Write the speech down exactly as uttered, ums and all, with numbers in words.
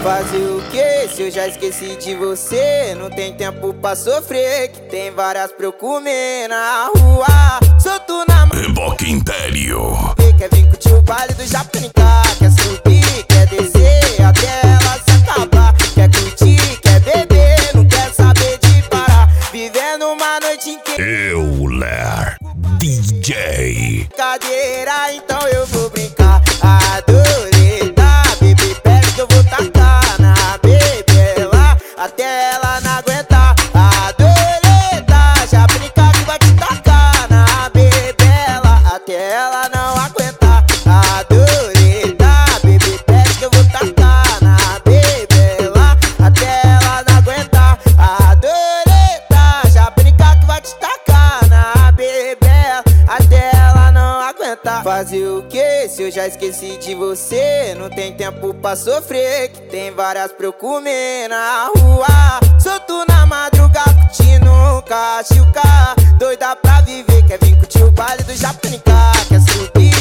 Fazer o que se eu já esqueci de você? Não tem tempo pra sofrer, que tem várias pra eu comer na rua. Solto na mão, Reboque Império. quer vir curtir o baile do Japonicá. Quer subir, quer descer, até ela se acabar. Quer curtir, quer beber, não quer saber de parar. Vivendo uma noite inteira Eu, Ler, D J. cadeira, então eu vou brincar. Adoreta, bebê, pede que eu vou tacar na bebela até ela não aguentar. Adoreta, já brinca que vai te tacar na bebela até ela não aguentar. Adoreta, bebê, pede que eu vou tacar na bebela até ela não aguentar. Adoreta, já brinca que vai te tacar na bebela até ela não aguentar. Fazer o que se eu já esqueci de você? Não tem tempo pra sofrer, que tem várias pra eu comer na rua. Solto na madrugada, curtindo um cachuca. Doida pra viver, quer vir curtir o baile do Japonicá. Quer subir,